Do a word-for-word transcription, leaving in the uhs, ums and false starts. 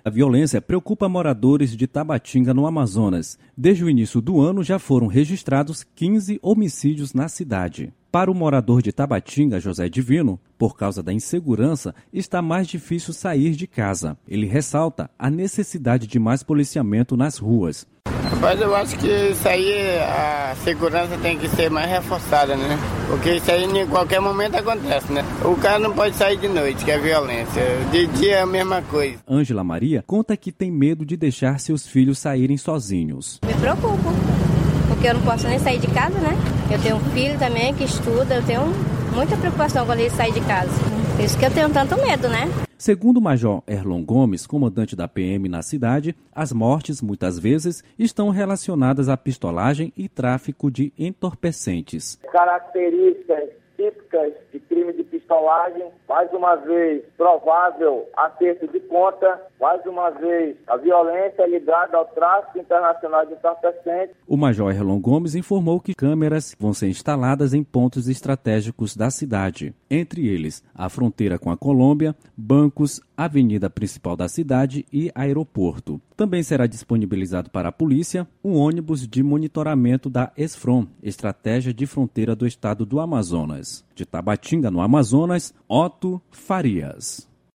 A violência preocupa moradores de Tabatinga, no Amazonas. Desde o início do ano, já foram registrados quinze homicídios na cidade. Para o morador de Tabatinga, José Divino, por causa da insegurança, está mais difícil sair de casa. Ele ressalta a necessidade de mais policiamento nas ruas. Mas eu acho que isso aí, a segurança tem que ser mais reforçada, né? Porque isso aí em qualquer momento acontece, né? O cara não pode sair de noite, que é violência. De dia é a mesma coisa. Ângela Maria conta que tem medo de deixar seus filhos saírem sozinhos. Me preocupo, porque eu não posso nem sair de casa, né? Eu tenho um filho também que estuda, eu tenho muita preocupação quando ele sai de casa. Por isso que eu tenho tanto medo, né? Segundo o Major Erlon Gomes, comandante da P M na cidade, as mortes, muitas vezes, estão relacionadas à pistolagem e tráfico de entorpecentes. Características típicas de crime de pistolagem, mais uma vez, provável acerto de conta, mais uma vez, a violência ligada ao tráfico internacional de entorpecentes. O Major Erlon Gomes informou que câmeras vão ser instaladas em pontos estratégicos da cidade, entre eles a fronteira com a Colômbia, bancos, a avenida principal da cidade e aeroporto. Também será disponibilizado para a polícia um ônibus de monitoramento da ESFRON, Estratégia de Fronteira do Estado do Amazonas. De Tabatinga, no Amazonas, Otto Farias.